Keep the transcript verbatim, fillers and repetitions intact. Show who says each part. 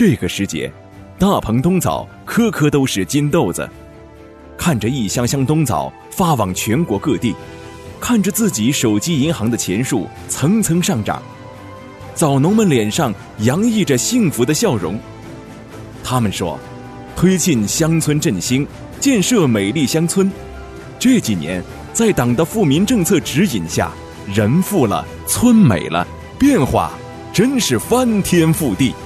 Speaker 1: 这个时节，大棚冬枣颗颗都是金豆子。看着一箱箱冬枣发往全国各地，看着自己手机银行的钱数层层上涨，枣农们脸上洋溢着幸福的笑容。他们说，推进乡村振兴，建设美丽乡村，这几年在党的富民政策指引下，人富了，村美了，变化真是翻天覆地。